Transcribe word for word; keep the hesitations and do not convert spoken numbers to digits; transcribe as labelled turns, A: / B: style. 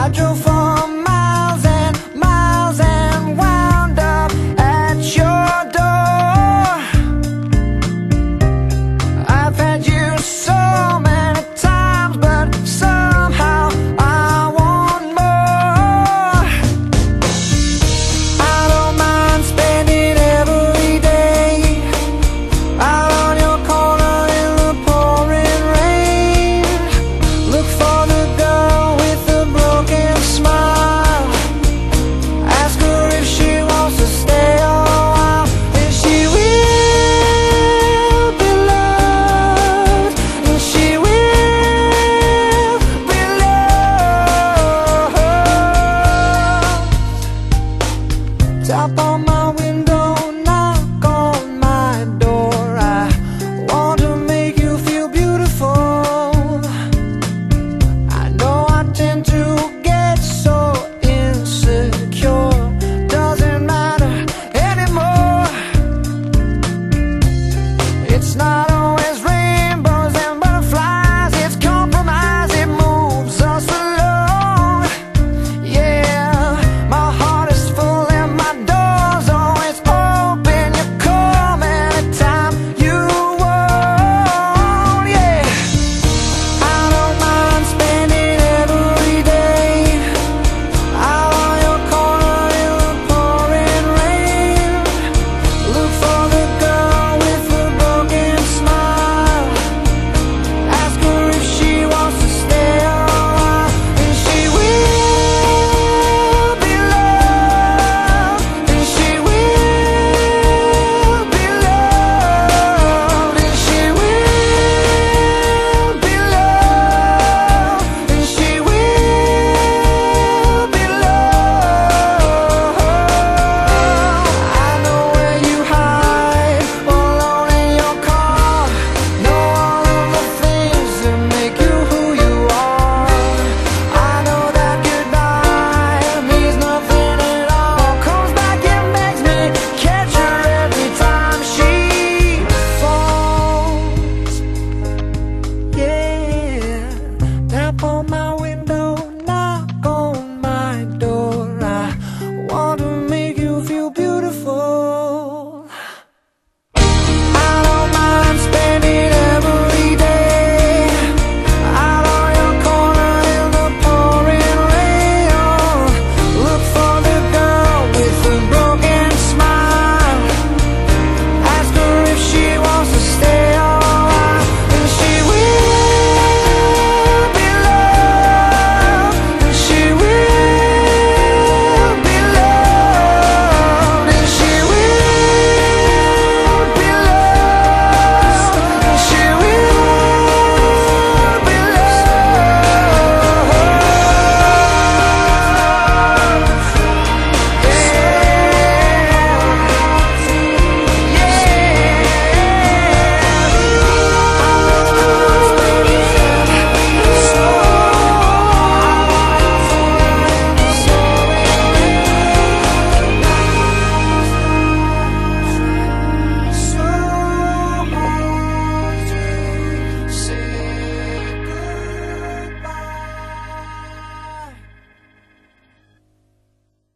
A: I drove for miles and miles and wound up at your door. I've had you so many times, but somehow I want more. I don't mind spending every day out on your corner in the pouring rain. Look for the girl with the broken smile. Ask her if she wants to stay a while. And she will be loved, and she will be loved. Top on